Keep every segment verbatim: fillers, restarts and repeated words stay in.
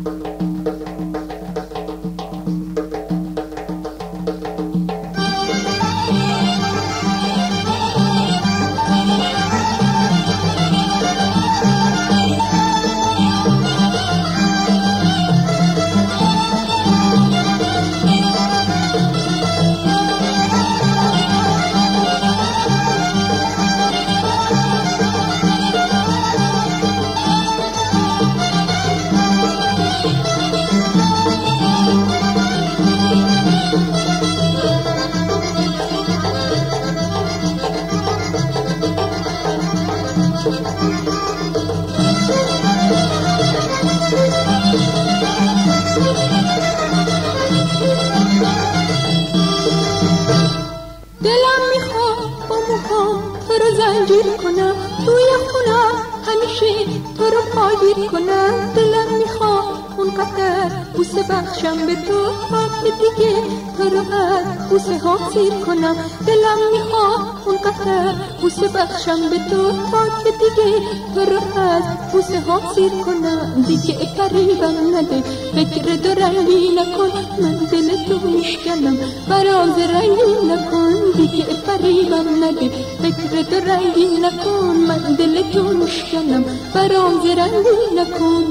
دلم میخواد با موهام تو رو زنجیر کنم، توی خونم همیشه تو رو پاگیر کنم. دلم میخواد اونقدر بوسه بخشم به تو تا که دیگه تو رو از بوسه ها سیر کنم. دلم میخواد اونقدر بوسه بخشم به تو تا که دیگه تو رو از بوسه ها سیر کنم. دیگه قریبم نده، فکر دو رنگی نکن، من دل تو میشکنم، براز رنگی نکن. دیگه قریبم نده، فکر دو رنگی نکن، من دل تو میشکنم، براز رنگی نکن.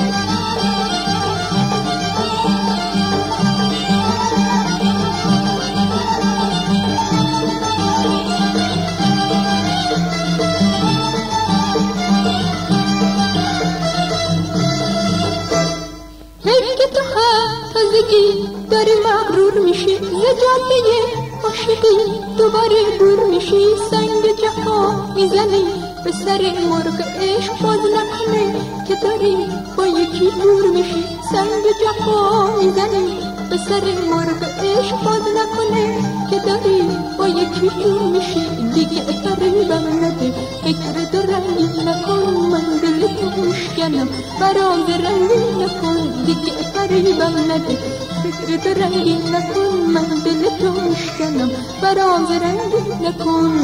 تازگی داری مغرور میشی، زجاده عاشقی دوباره دور میشی. سنگ جفا میزنی به سر مرغ عشق، باز نکنه که داری با یکی دور میشی. سنگ جفا میزنی به سر مرغ عشق، باز نکنه که داری با یکی دور میشی. دیگه قریبم نده، فکر دو رنگی نکن، من دل تو میشکنم، براز رنگی نکن. دیگه قریبم نده، فکر دو رنگی نکن، من دل تو میشکنم، براز رنگی نکن.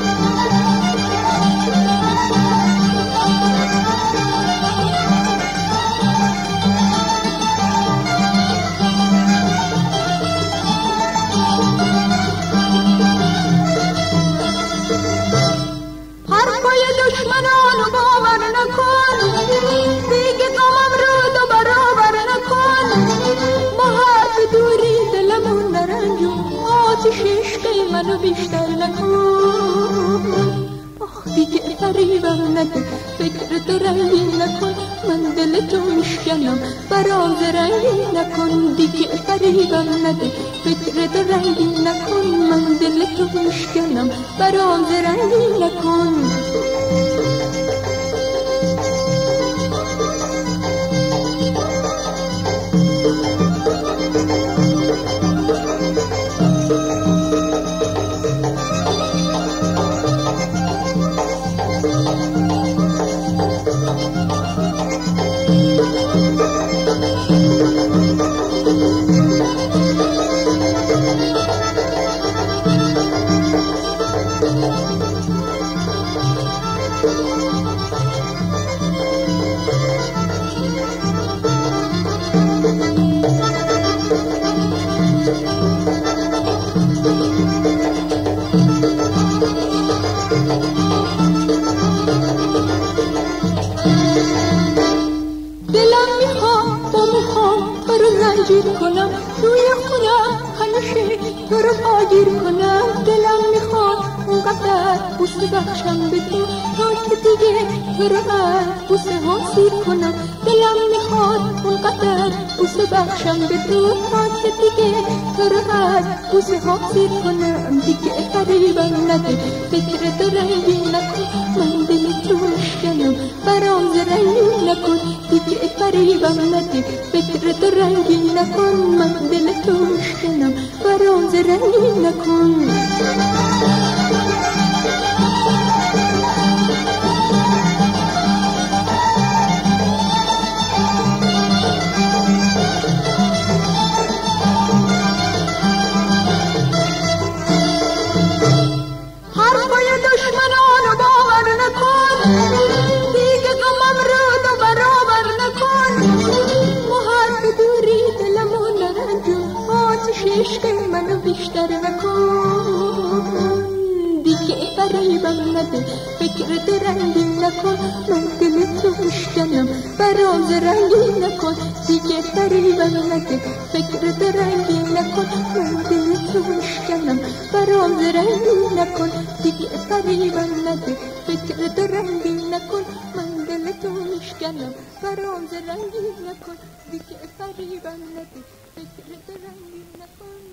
حرفای دشمنانو باور نکن، دیگه غمم رو دو برابر نکن. ما حرف دوری دلمون نرنجون، آتش عشق منو بیشتر نکن. آخ دیگه قریبم نده، فکر تو رنگی نکن، من دل تو میشکنم، براز رنگی نکن. دیگه قریبم نده، فکر تو رنگی نکن، من دل تو میشکنم، براز رنگی نکن. زنجیر کنم، توی خونم همیشه تو رو پاگیر کنم. دلم میخواد اونقدر بوسه بخشم به تو تا که دیگه تو رو از بوسه ها سیر کنم. دلم میخواد اونقدر بوسه بخشم به تو تا که دیگه تو رو از بوسه ها سیر کنم. دیگه قریبم نده، فکر تو رنگی نکن، من دل تو میشکنم، براز رنگی نکن. دیگه قریبم نده، فکر تو رنگی نکن، من دل تو میشکنم، براز رنگی نکن. حرفای دشمنانو باور نکن، دیگه غمم رو دو برابر نکن. ما فریبم نده، فکر رنگین نکن، من دل تو میشکنم، براز رنگین نکن، دیگه فریبم نده، فکر رنگین نکن، من دل تو میشکنم، براز رنگین نکن، دیگه فریبم نده، فکر رنگین نکن، من دل تو میشکنم، براز رنگین نکن، دیگه فریبم نده، فکر رنگین نکن.